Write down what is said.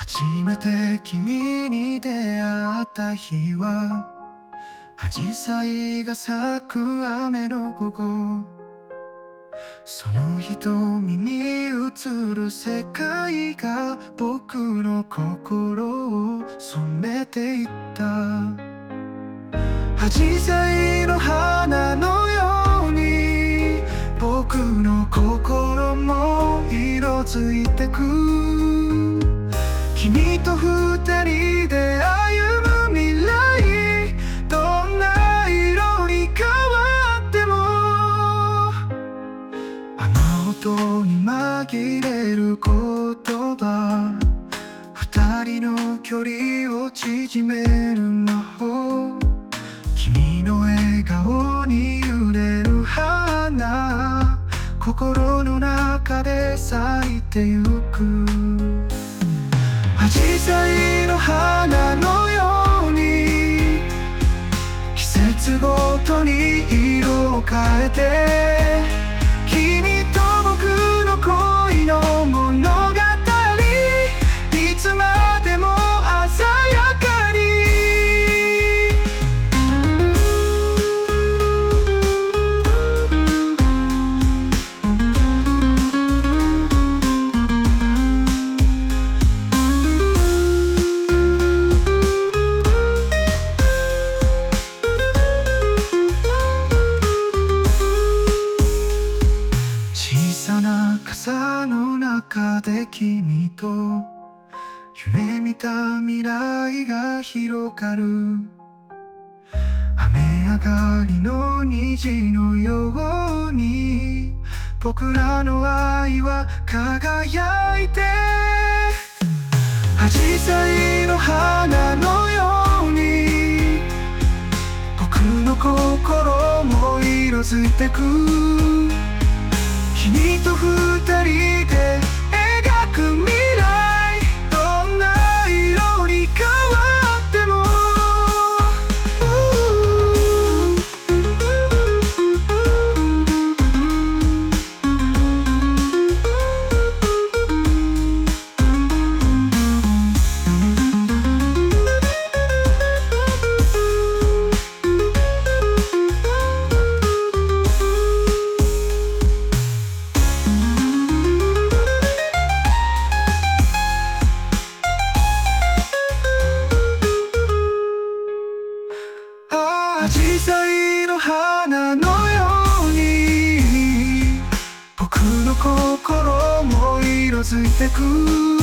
初めて君に出会った日は紫陽花が咲く雨の午後、その瞳に映る世界が僕の心を染めていった。紫陽花の花のように僕の心も色づいてく。君と二人で歩む未来、どんな色に変わっても雨音に紛れる言葉、二人の距離を縮める魔法。君の笑顔に揺れる花、心の中で咲いてゆく。紫陽花の花のように季節ごとに色を変えて、君と僕の恋の物語、いつまでも鮮やかに。傘の中で君と夢見た未来が広がる。雨上がりの虹のように僕らの愛は輝いて、紫陽花の花のように僕の心も色づいてく。君と二人で描く未来、どんな色に変わっても紫陽花の花のように僕の心も色づいてく。